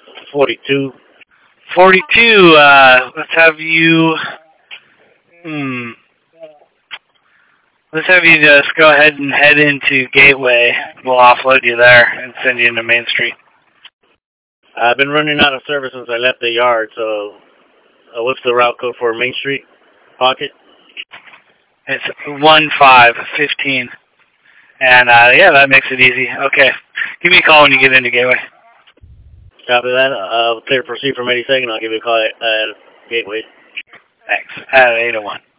42. 42. Let's have you. Hmm. Let's have you just go ahead and head into Gateway. We'll offload you there and send you into Main Street. I've been running out of service since I left the yard, so what's the route code for Main Street Pocket? It's 1515. And yeah, that makes it easy. Okay. Give me a call when you get into Gateway. Copy that. I'll clear proceed from 82nd. I'll give you a call at Gateway. Thanks. At 801.